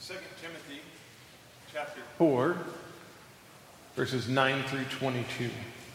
2 Timothy chapter 4, verses 9 through 22.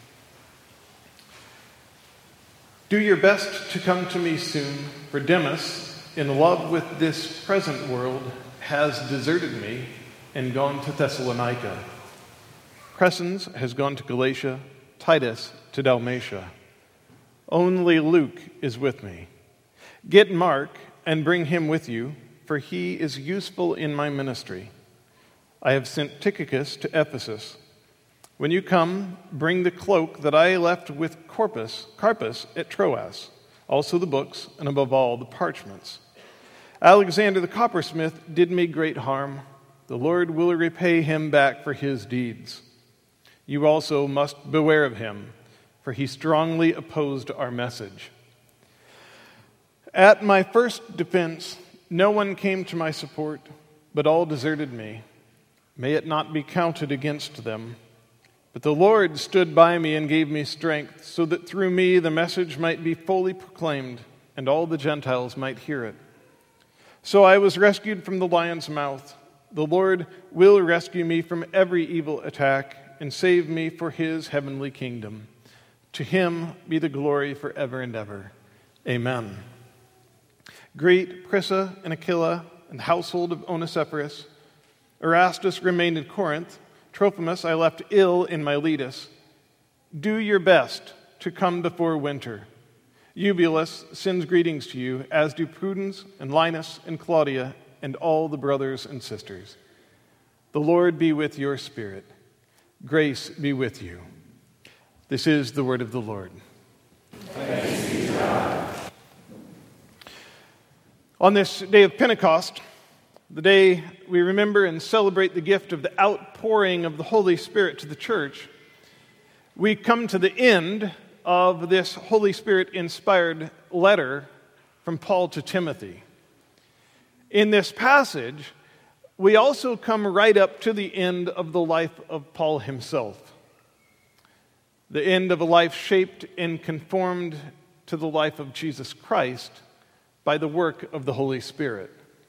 Do your best to come to me soon, for Demas, in love with this present world, has deserted me and gone to Thessalonica. Crescens has gone to Galatia, Titus to Dalmatia. Only Luke is with me. Get Mark and bring him with you, for he is useful in my ministry. I have sent Tychicus to Ephesus. When you come, bring the cloak that I left with Carpus at Troas, also the books, and above all, the parchments. Alexander the coppersmith did me great harm. The Lord will repay him back for his deeds. You also must beware of him, for he strongly opposed our message. At my first defense, no one came to my support, but all deserted me. May it not be counted against them. But the Lord stood by me and gave me strength, so that through me the message might be fully proclaimed, and all the Gentiles might hear it. So I was rescued from the lion's mouth. The Lord will rescue me from every evil attack and save me for his heavenly kingdom. To him be the glory forever and ever. Amen. Greet Prisca and Aquila and the household of Onesiphorus. Erastus remained in Corinth. Trophimus I left ill in Miletus. Do your best to come before winter. Eubulus sends greetings to you, as do Prudence and Linus and Claudia and all the brothers and sisters. The Lord be with your spirit. Grace be with you. This is the word of the Lord. Thanks be to God. On this day of Pentecost, the day we remember and celebrate the gift of the outpouring of the Holy Spirit to the church, we come to the end of this Holy Spirit-inspired letter from Paul to Timothy. In this passage, we also come right up to the end of the life of Paul himself, the end of a life shaped and conformed to the life of Jesus Christ by the work of the Holy Spirit.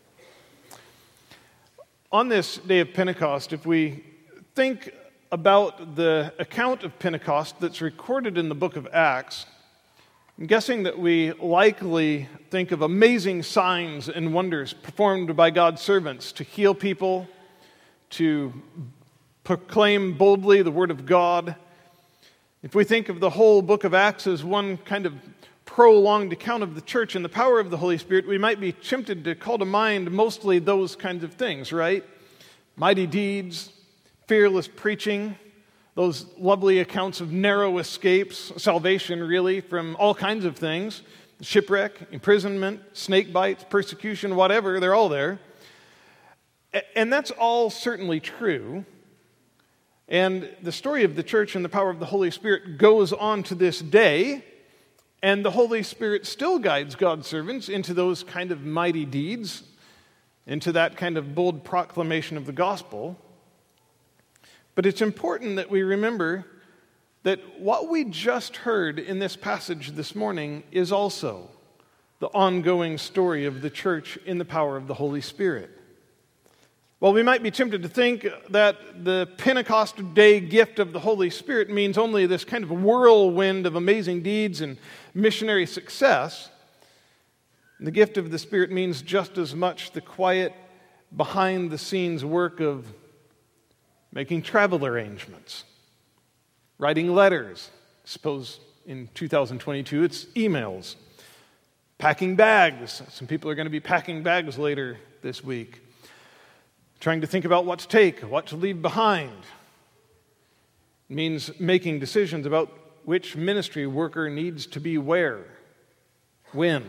On this day of Pentecost, if we think about the account of Pentecost that's recorded in the book of Acts, I'm guessing that we likely think of amazing signs and wonders performed by God's servants to heal people, to proclaim boldly the word of God. If we think of the whole book of Acts as one kind of prolonged account of the church and the power of the Holy Spirit, we might be tempted to call to mind mostly those kinds of things, right? Mighty deeds, fearless preaching, those lovely accounts of narrow escapes, salvation really from all kinds of things, shipwreck, imprisonment, snake bites, persecution, whatever, they're all there. And that's all certainly true. And the story of the church and the power of the Holy Spirit goes on to this day. And the Holy Spirit still guides God's servants into those kind of mighty deeds, into that kind of bold proclamation of the gospel. But it's important that we remember that what we just heard in this passage this morning is also the ongoing story of the church in the power of the Holy Spirit. While we might be tempted to think that the Pentecost Day gift of the Holy Spirit means only this kind of whirlwind of amazing deeds and missionary success, the gift of the Spirit means just as much the quiet, behind-the-scenes work of making travel arrangements, writing letters. I suppose in 2022 it's emails, packing bags. Some people are going to be packing bags later this week. Trying to think about what to take, what to leave behind. It means making decisions about which ministry worker needs to be where, when.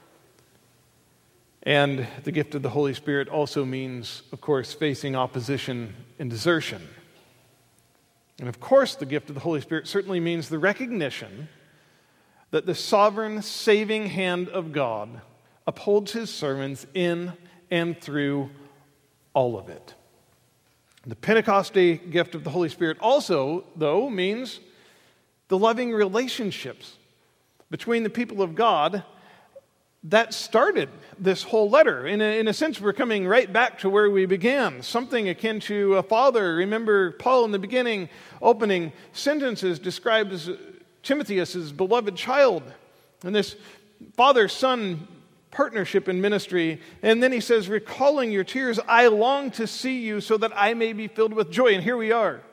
And the gift of the Holy Spirit also means, of course, facing opposition and desertion. And of course, the gift of the Holy Spirit certainly means the recognition that the sovereign, saving hand of God upholds his servants in and through all of it. The Pentecost Day gift of the Holy Spirit also, though, means the loving relationships between the people of God that started this whole letter. In a sense, we're coming right back to where we began, something akin to a father. Remember, Paul in the beginning, opening sentences, describes Timothy as his beloved child, and this father-son partnership in ministry. And then he says, recalling your tears, I long to see you so that I may be filled with joy. And here we are.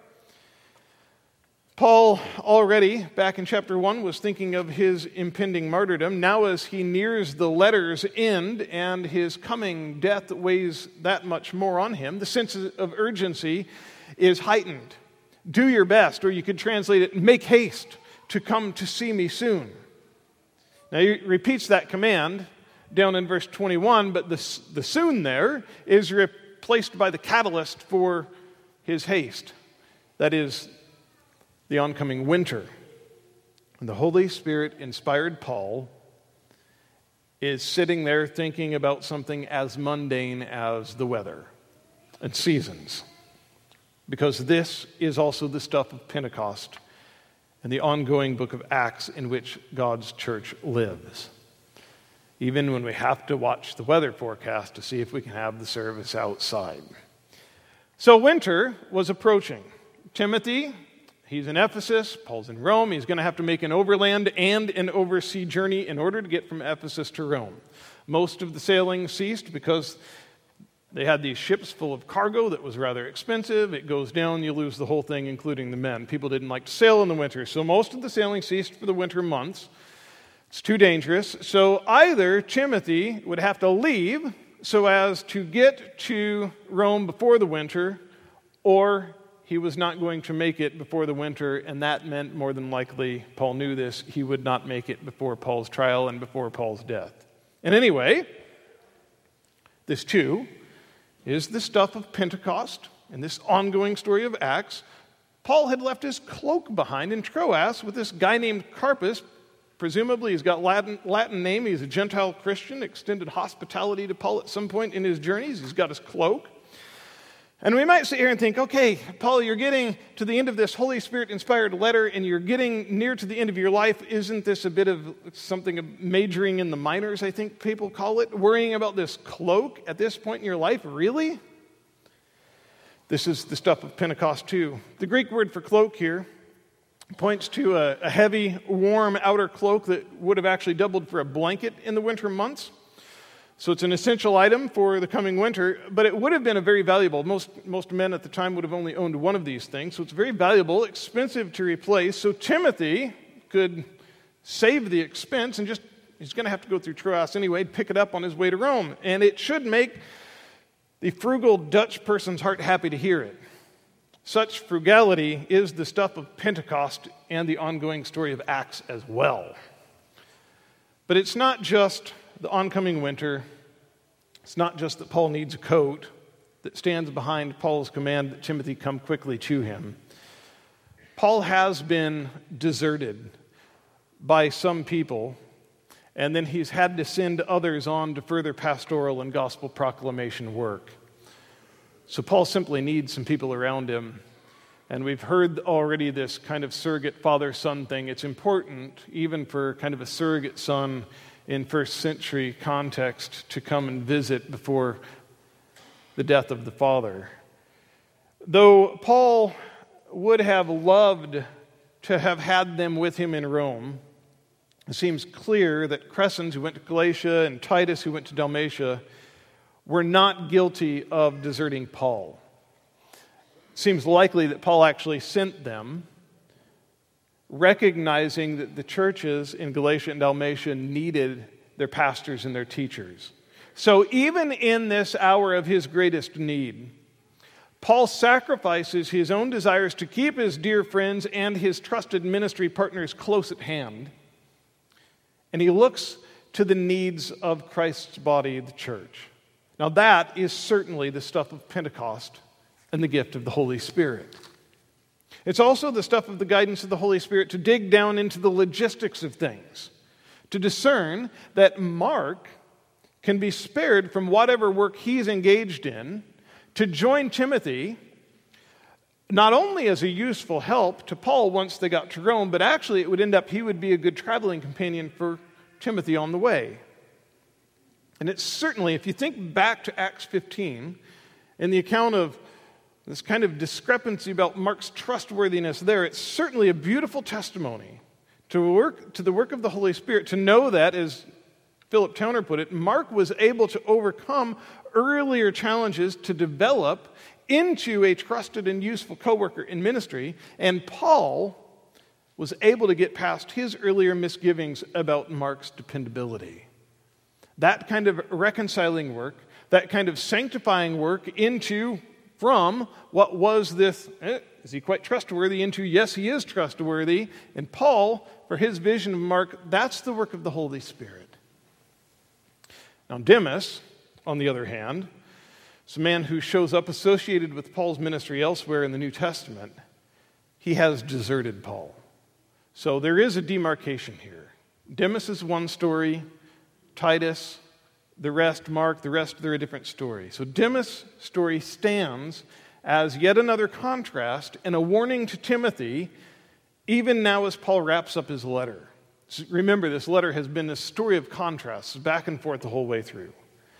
Paul already, back in chapter 1, was thinking of his impending martyrdom. Now as he nears the letter's end and his coming death weighs that much more on him, the sense of urgency is heightened. Do your best, or you could translate it, make haste to come to see me soon. Now he repeats that command down in verse 21, but the soon there is replaced by the catalyst for his haste. That is the oncoming winter. And the Holy Spirit inspired Paul is sitting there thinking about something as mundane as the weather and seasons. Because this is also the stuff of Pentecost and the ongoing book of Acts in which God's church lives. Even when we have to watch the weather forecast to see if we can have the service outside. So winter was approaching. Timothy, he's in Ephesus, Paul's in Rome. He's going to have to make an overland and an oversea journey in order to get from Ephesus to Rome. Most of the sailing ceased because they had these ships full of cargo that was rather expensive. It goes down, you lose the whole thing, including the men. People didn't like to sail in the winter, so most of the sailing ceased for the winter months. It's too dangerous. So either Timothy would have to leave so as to get to Rome before the winter, or he was not going to make it before the winter, and that meant more than likely, Paul knew this, he would not make it before Paul's trial and before Paul's death. And anyway, this too is the stuff of Pentecost and this ongoing story of Acts. Paul had left his cloak behind in Troas with this guy named Carpus. Presumably he's got Latin name, he's a Gentile Christian, extended hospitality to Paul at some point in his journeys. He's got his cloak. And we might sit here and think, okay, Paul, you're getting to the end of this Holy Spirit-inspired letter and you're getting near to the end of your life. Isn't this a bit of something of majoring in the minors, I think people call it? Worrying about this cloak at this point in your life? Really? This is the stuff of Pentecost too. The Greek word for cloak here points to a heavy, warm outer cloak that would have actually doubled for a blanket in the winter months. So it's an essential item for the coming winter, but it would have been a very valuable. Most men at the time would have only owned one of these things, so it's very valuable, expensive to replace. So Timothy could save the expense and he's going to have to go through Troas anyway, pick it up on his way to Rome. And it should make the frugal Dutch person's heart happy to hear it. Such frugality is the stuff of Pentecost and the ongoing story of Acts as well. But it's not just the oncoming winter. It's not just that Paul needs a coat that stands behind Paul's command that Timothy come quickly to him. Paul has been deserted by some people, and then he's had to send others on to further pastoral and gospel proclamation work. So Paul simply needs some people around him. And we've heard already this kind of surrogate father-son thing. It's important, even for kind of a surrogate son in first century context, to come and visit before the death of the father. Though Paul would have loved to have had them with him in Rome, it seems clear that Crescens, who went to Galatia, and Titus, who went to Dalmatia, were not guilty of deserting Paul. It seems likely that Paul actually sent them, recognizing that the churches in Galatia and Dalmatia needed their pastors and their teachers. So even in this hour of his greatest need, Paul sacrifices his own desires to keep his dear friends and his trusted ministry partners close at hand, and he looks to the needs of Christ's body, the church. Now that is certainly the stuff of Pentecost and the gift of the Holy Spirit. It's also the stuff of the guidance of the Holy Spirit to dig down into the logistics of things, to discern that Mark can be spared from whatever work he's engaged in to join Timothy, not only as a useful help to Paul once they got to Rome, but actually it would end up he would be a good traveling companion for Timothy on the way. And it's certainly, if you think back to Acts 15, and the account of this kind of discrepancy about Mark's trustworthiness there, it's certainly a beautiful testimony to the work of the Holy Spirit, to know that, as Philip Towner put it, Mark was able to overcome earlier challenges to develop into a trusted and useful co-worker in ministry, and Paul was able to get past his earlier misgivings about Mark's dependability. That kind of reconciling work, that kind of sanctifying work from what was this, is he quite trustworthy, into yes, he is trustworthy. And Paul, for his vision of Mark, that's the work of the Holy Spirit. Now Demas, on the other hand, is a man who shows up associated with Paul's ministry elsewhere in the New Testament. He has deserted Paul. So there is a demarcation here. Demas is one story, Titus, the rest, Mark, the rest, they're a different story. So Demas' story stands as yet another contrast and a warning to Timothy, even now as Paul wraps up his letter. So remember, this letter has been a story of contrasts, back and forth the whole way through.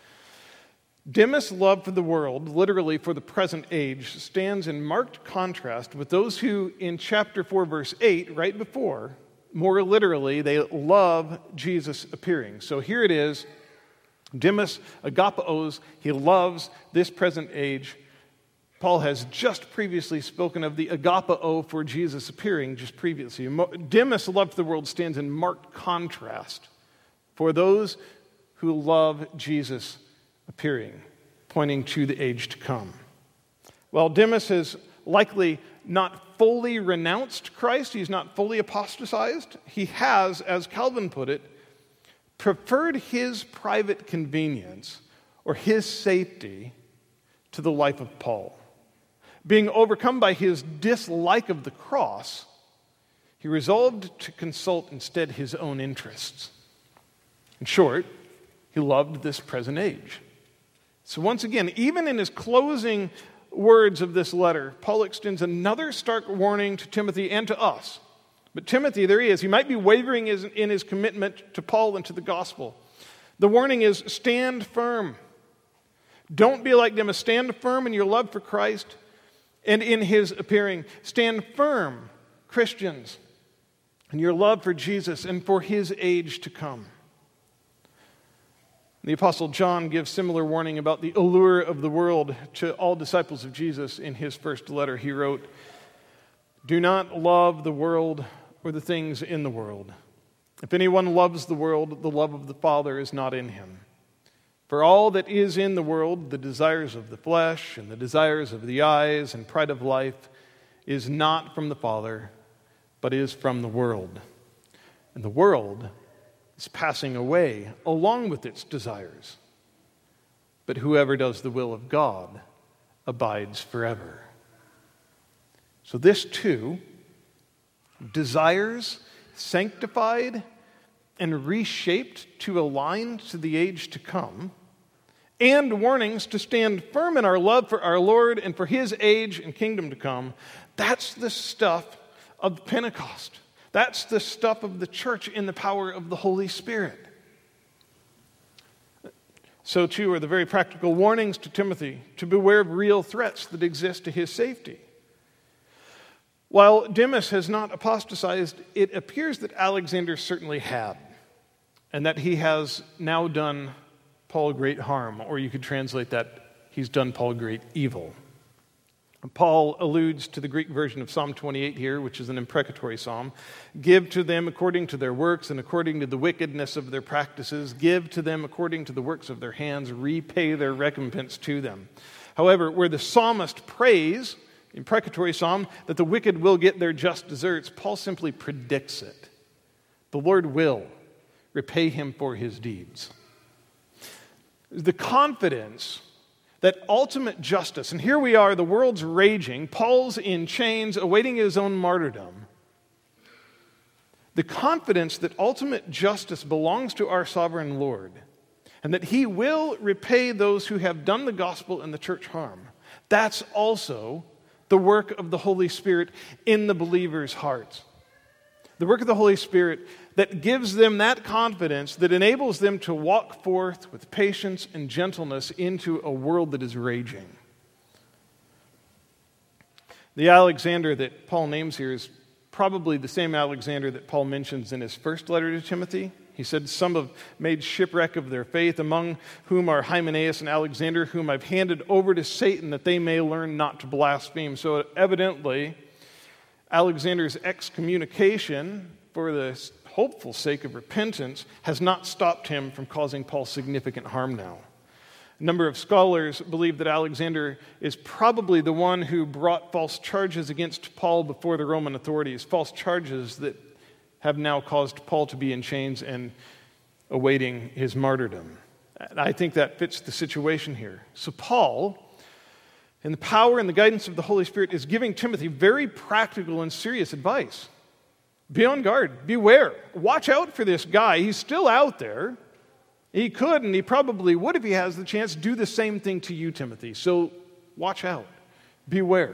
Demas' love for the world, literally for the present age, stands in marked contrast with those who, in chapter 4, verse 8, right before, more literally, they love Jesus appearing. So here it is, Demas agapeos, he loves this present age. Paul has just previously spoken of the agapeo for Jesus appearing just previously. Demas' love for the world stands in marked contrast for those who love Jesus appearing, pointing to the age to come. While Demas has likely not fully renounced Christ, he's not fully apostatized, he has, as Calvin put it, preferred his private convenience or his safety to the life of Paul. Being overcome by his dislike of the cross, he resolved to consult instead his own interests. In short, he loved this present age. So once again, even in his closing words of this letter, Paul extends another stark warning to Timothy and to us. But Timothy, there he is. He might be wavering in his commitment to Paul and to the gospel. The warning is, stand firm. Don't be like Demas. Stand firm in your love for Christ and in his appearing. Stand firm, Christians, in your love for Jesus and for his age to come. The Apostle John gives similar warning about the allure of the world to all disciples of Jesus in his first letter. He wrote, "Do not love the world or the things in the world. If anyone loves the world, the love of the Father is not in him. For all that is in the world, the desires of the flesh and the desires of the eyes and pride of life, is not from the Father, but is from the world. And the world is passing away along with its desires. But whoever does the will of God abides forever." So this too, desires sanctified and reshaped to align to the age to come, and warnings to stand firm in our love for our Lord and for his age and kingdom to come, that's the stuff of Pentecost. That's the stuff of the church in the power of the Holy Spirit. So too are the very practical warnings to Timothy to beware of real threats that exist to his safety. While Demas has not apostatized, it appears that Alexander certainly had, and that he has now done Paul great harm, or you could translate that, he's done Paul great evil. Paul alludes to the Greek version of Psalm 28 here, which is an imprecatory psalm. Give to them according to their works and according to the wickedness of their practices. Give to them according to the works of their hands. Repay their recompense to them. However, where the psalmist prays, imprecatory psalm, that the wicked will get their just deserts, Paul simply predicts it. The Lord will repay him for his deeds. The confidence that ultimate justice, and here we are, the world's raging, Paul's in chains, awaiting his own martyrdom. The confidence that ultimate justice belongs to our sovereign Lord, and that he will repay those who have done the gospel and the church harm. That's also the work of the Holy Spirit in the believer's hearts. The work of the Holy Spirit that gives them that confidence that enables them to walk forth with patience and gentleness into a world that is raging. The Alexander that Paul names here is probably the same Alexander that Paul mentions in his first letter to Timothy. He said, "Some have made shipwreck of their faith, among whom are Hymenaeus and Alexander, whom I've handed over to Satan that they may learn not to blaspheme." So evidently, Alexander's excommunication for the hopeful sake of repentance has not stopped him from causing Paul significant harm now. A number of scholars believe that Alexander is probably the one who brought false charges against Paul before the Roman authorities, false charges that have now caused Paul to be in chains and awaiting his martyrdom. And I think that fits the situation here. So Paul, in the power and the guidance of the Holy Spirit, is giving Timothy very practical and serious advice. Be on guard. Beware. Watch out for this guy. He's still out there. He could, and he probably would if he has the chance, do the same thing to you, Timothy. So watch out. Beware.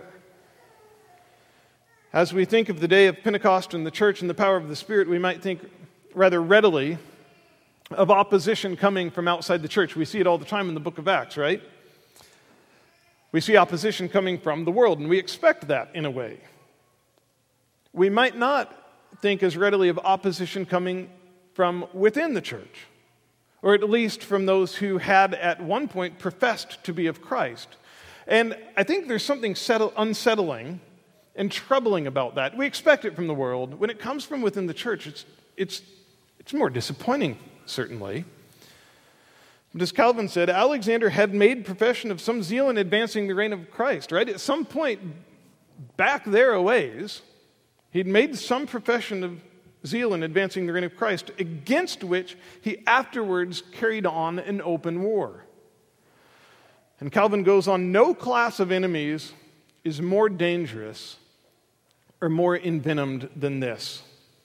As we think of the day of Pentecost and the church and the power of the Spirit, we might think rather readily of opposition coming from outside the church. We see it all the time in the book of Acts, right? We see opposition coming from the world, and we expect that in a way. We might not think as readily of opposition coming from within the church, or at least from those who had at one point professed to be of Christ. And I think there's something unsettling and troubling about that. We expect it from the world. When it comes from within the church, it's more disappointing, certainly. But as Calvin said, Alexander had made profession of some zeal in advancing the reign of Christ, right? At some point back there a ways, he'd made some profession of zeal in advancing the reign of Christ, against which he afterwards carried on an open war. And Calvin goes on, no class of enemies is more dangerous or more envenomed than this.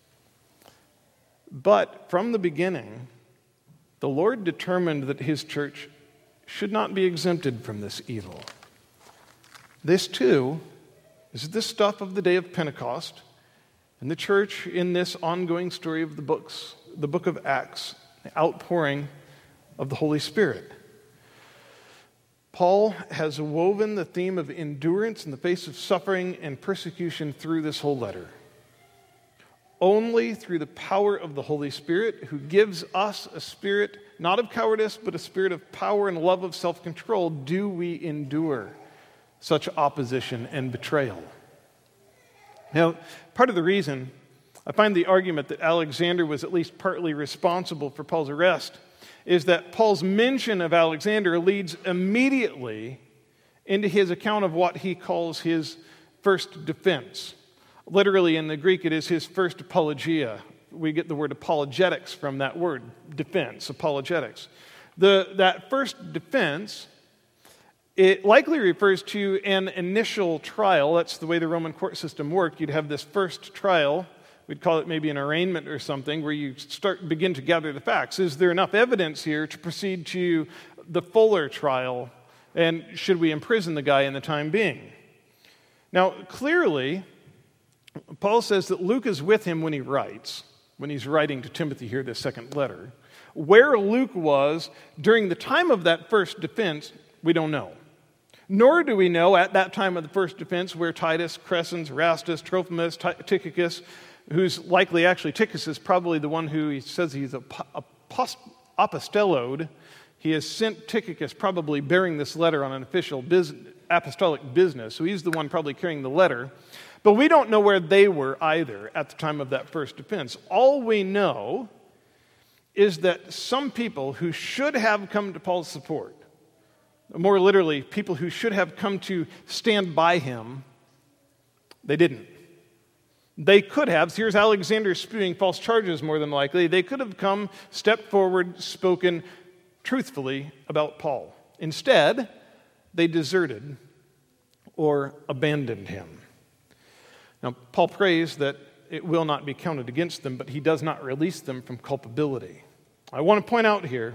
But from the beginning, the Lord determined that his church should not be exempted from this evil. This, too, is the stuff of the day of Pentecost and the church in this ongoing story of the book of Acts, the outpouring of the Holy Spirit. Paul has woven the theme of endurance in the face of suffering and persecution through this whole letter. Only through the power of the Holy Spirit, who gives us a spirit not of cowardice, but a spirit of power and love of self-control, do we endure such opposition and betrayal. Now, part of the reason I find the argument that Alexander was at least partly responsible for Paul's arrest is that Paul's mention of Alexander leads immediately into his account of what he calls his first defense. Literally in the Greek, it is his first apologia. We get the word apologetics from that word, defense, apologetics. That first defense, it likely refers to an initial trial. That's the way the Roman court system worked. You'd have this first trial. We'd call it maybe an arraignment or something, where you begin to gather the facts. Is there enough evidence here to proceed to the fuller trial? And should we imprison the guy in the time being? Now, clearly, Paul says that Luke is with him when he's writing to Timothy here, this second letter. Where Luke was during the time of that first defense, we don't know. Nor do we know at that time of the first defense where Titus, Crescens, Erastus, Trophimus, Tychicus, who's likely actually, Tychicus is probably the one who he says he's apostelloed. He has sent Tychicus, probably bearing this letter on an official apostolic business. So he's the one probably carrying the letter. But we don't know where they were either at the time of that first defense. All we know is that some people who should have come to Paul's support, more literally, people who should have come to stand by him, they didn't. They could have, here's Alexander spewing false charges more than likely, they could have come, stepped forward, spoken truthfully about Paul. Instead, they deserted or abandoned him. Now, Paul prays that it will not be counted against them, but he does not release them from culpability. I want to point out here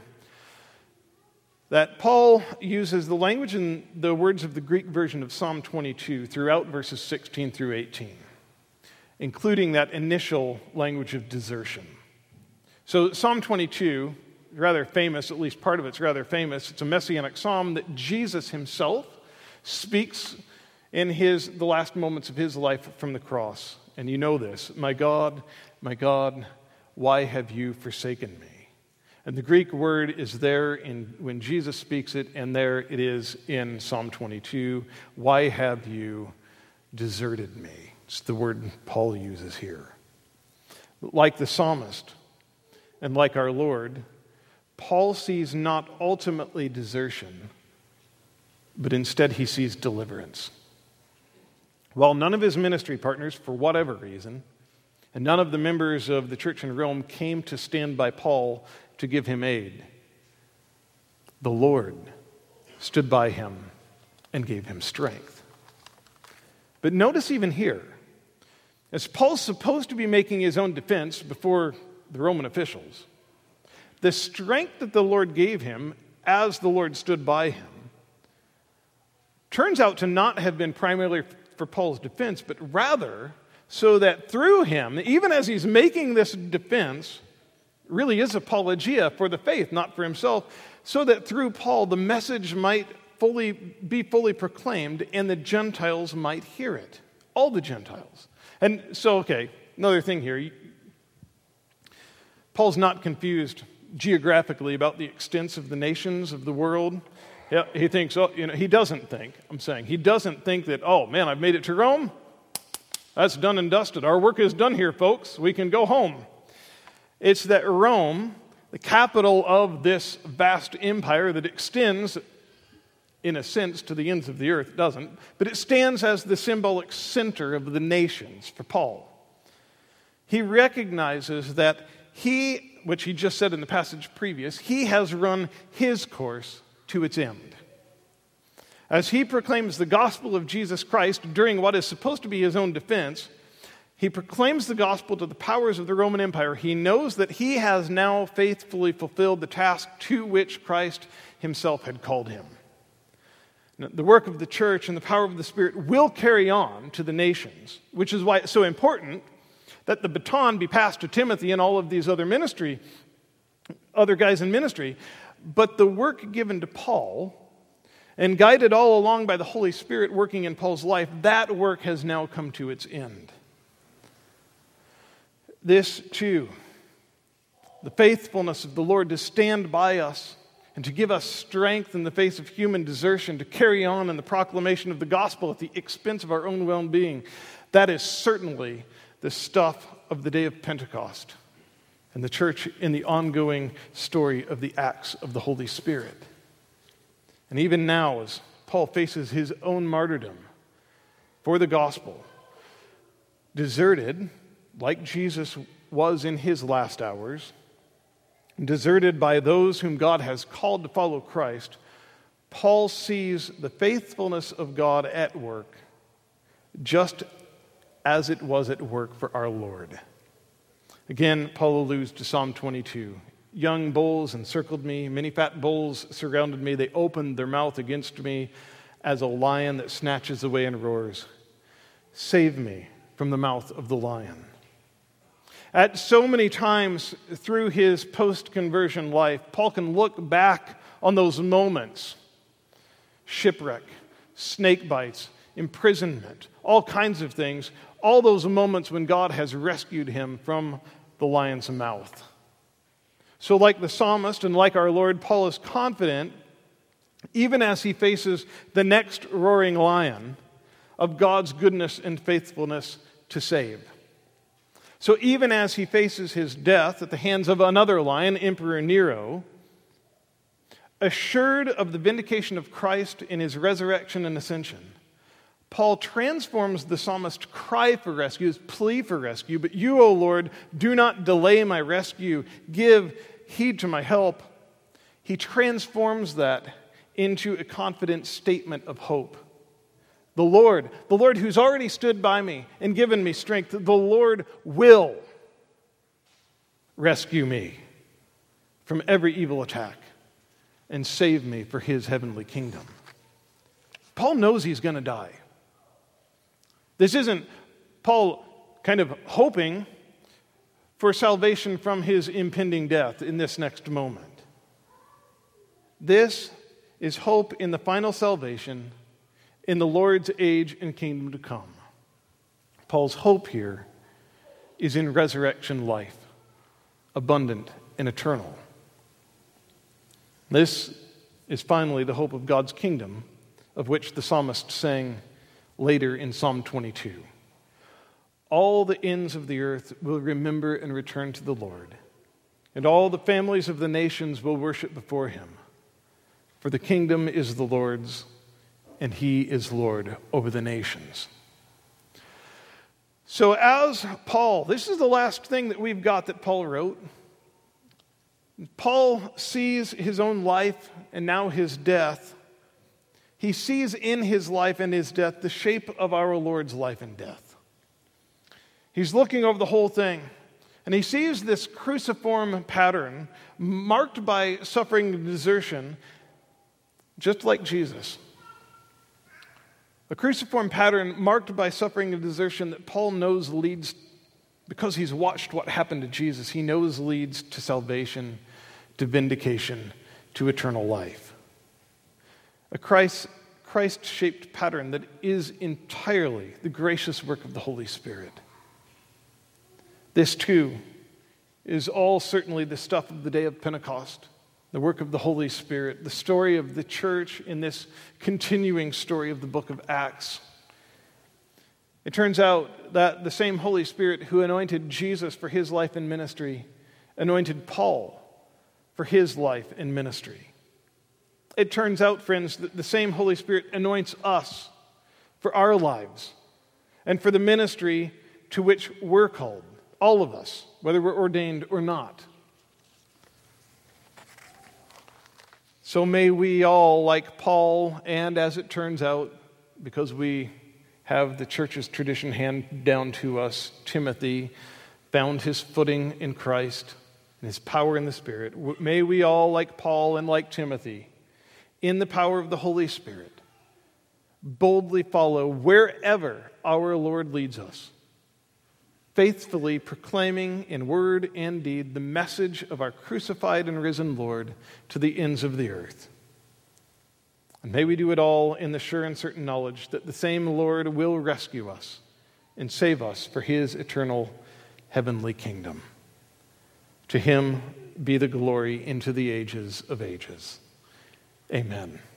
that Paul uses the language and the words of the Greek version of Psalm 22 throughout verses 16 through 18. including that initial language of desertion. So Psalm 22, rather famous, at least part of it's rather famous. It's a messianic psalm that Jesus himself speaks in the last moments of his life from the cross. And you know this, my God, why have you forsaken me? And the Greek word is there when Jesus speaks it, and there it is in Psalm 22. Why have you deserted me? It's the word Paul uses here. Like the psalmist and like our Lord, Paul sees not ultimately desertion, but instead he sees deliverance. While none of his ministry partners, for whatever reason, and none of the members of the church in Rome came to stand by Paul to give him aid, the Lord stood by him and gave him strength. But notice even here, as Paul's supposed to be making his own defense before the Roman officials, the strength that the Lord gave him as the Lord stood by him turns out to not have been primarily for Paul's defense, but rather so that through him, even as he's making this defense, really is apologia for the faith, not for himself, so that through Paul the message might be fully proclaimed and the Gentiles might hear it. All the Gentiles. And so, okay, another thing here. Paul's not confused geographically about the extents of the nations of the world. Yeah, he thinks, he doesn't think that, oh man, I've made it to Rome. That's done and dusted. Our work is done here, folks. We can go home. It's that Rome, the capital of this vast empire that extends, in a sense, to the ends of the earth, doesn't, but it stands as the symbolic center of the nations for Paul. He recognizes that which he just said in the passage previous, he has run his course to its end. As he proclaims the gospel of Jesus Christ during what is supposed to be his own defense, he proclaims the gospel to the powers of the Roman Empire. He knows that he has now faithfully fulfilled the task to which Christ himself had called him. Now, the work of the church and the power of the Spirit will carry on to the nations, which is why it's so important that the baton be passed to Timothy and all of these other guys in ministry. But the work given to Paul, and guided all along by the Holy Spirit working in Paul's life, that work has now come to its end. This, too, the faithfulness of the Lord to stand by us and to give us strength in the face of human desertion, to carry on in the proclamation of the gospel at the expense of our own well-being, that is certainly the stuff of the day of Pentecost and the church in the ongoing story of the acts of the Holy Spirit. And even now, as Paul faces his own martyrdom for the gospel, deserted, like Jesus was in his last hours, deserted by those whom God has called to follow Christ, Paul sees the faithfulness of God at work just as it was at work for our Lord. Again, Paul alludes to Psalm 22. Young bulls encircled me, many fat bulls surrounded me. They opened their mouth against me as a lion that snatches away and roars. Save me from the mouth of the lion. At so many times through his post-conversion life, Paul can look back on those moments. Shipwreck, snake bites, imprisonment, all kinds of things. All those moments when God has rescued him from the lion's mouth. So like the psalmist and like our Lord, Paul is confident, even as he faces the next roaring lion, of God's goodness and faithfulness to save. So even as he faces his death at the hands of another lion, Emperor Nero, assured of the vindication of Christ in his resurrection and ascension, Paul transforms the psalmist's cry for rescue, his plea for rescue. But you, O Lord, do not delay my rescue. Give heed to my help. He transforms that into a confident statement of hope. The Lord who's already stood by me and given me strength, the Lord will rescue me from every evil attack and save me for his heavenly kingdom. Paul knows he's going to die. This isn't Paul kind of hoping for salvation from his impending death in this next moment. This is hope in the final salvation in the Lord's age and kingdom to come. Paul's hope here is in resurrection life, abundant and eternal. This is finally the hope of God's kingdom, of which the psalmist sang later in Psalm 22. All the ends of the earth will remember and return to the Lord, and all the families of the nations will worship before him. For the kingdom is the Lord's, and he is Lord over the nations. So as Paul, this is the last thing that we've got that Paul wrote. Paul sees his own life and now his death. He sees in his life and his death the shape of our Lord's life and death. He's looking over the whole thing, and he sees this cruciform pattern marked by suffering and desertion, just like Jesus. A cruciform pattern marked by suffering and desertion that Paul knows leads, because he's watched what happened to Jesus, he knows leads to salvation, to vindication, to eternal life. A Christ-shaped pattern that is entirely the gracious work of the Holy Spirit. This, too, is all certainly the stuff of the day of Pentecost, the work of the Holy Spirit, the story of the church in this continuing story of the book of Acts. It turns out that the same Holy Spirit who anointed Jesus for his life and ministry anointed Paul for his life and ministry. It turns out, friends, that the same Holy Spirit anoints us for our lives and for the ministry to which we're called, all of us, whether we're ordained or not. So may we all, like Paul, and as it turns out, because we have the church's tradition handed down to us, Timothy found his footing in Christ and his power in the Spirit. May we all, like Paul and like Timothy, in the power of the Holy Spirit, boldly follow wherever our Lord leads us, faithfully proclaiming in word and deed the message of our crucified and risen Lord to the ends of the earth. And may we do it all in the sure and certain knowledge that the same Lord will rescue us and save us for his eternal heavenly kingdom. To him be the glory into the ages of ages. Amen.